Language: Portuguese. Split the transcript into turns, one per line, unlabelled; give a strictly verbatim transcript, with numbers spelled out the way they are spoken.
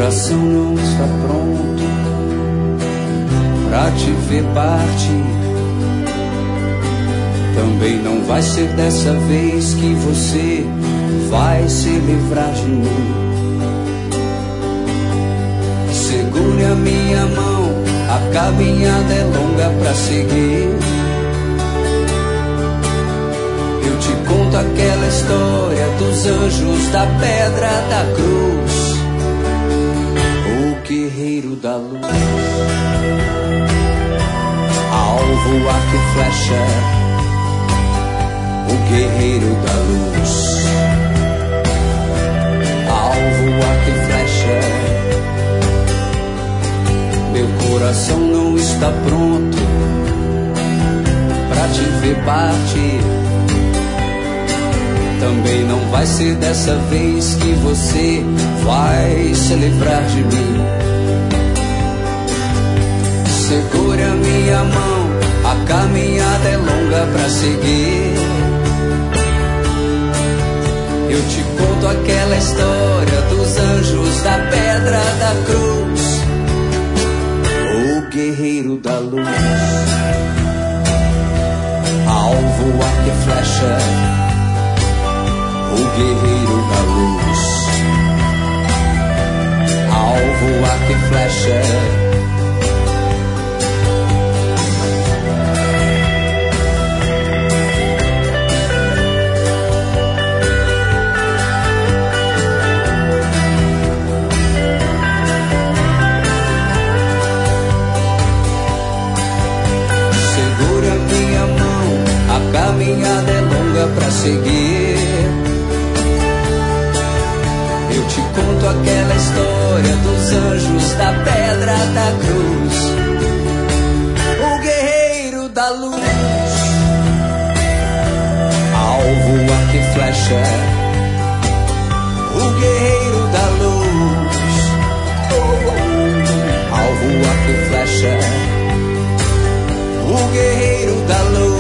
coração não está pronto pra te ver partir. Também não vai ser dessa vez que você vai se livrar de mim. Segure a minha mão, a caminhada é longa pra seguir. Eu te conto aquela história dos anjos, da pedra, da cruz, o guerreiro da luz. Alvo, arco e flecha, o guerreiro da luz. Alvo, arco e flecha, meu coração não está pronto pra te ver partir. Também não vai ser dessa vez que você vai se livrar de mim. Segure a minha mão, a caminhada é longa pra seguir. Eu te conto aquela história dos anjos, da pedra, da cruz, o guerreiro da luz. Alvo, arco e flecha, o guerreiro da luz. Alvo, arco e flecha, segura minha mão, a caminhada é longa pra seguir. Eu te conto aquela história dos anjos, da pedra, da cruz, o guerreiro da luz. Alvo, arco e flecha, o guerreiro da luz. Alvo, arco e flecha, o guerreiro da luz.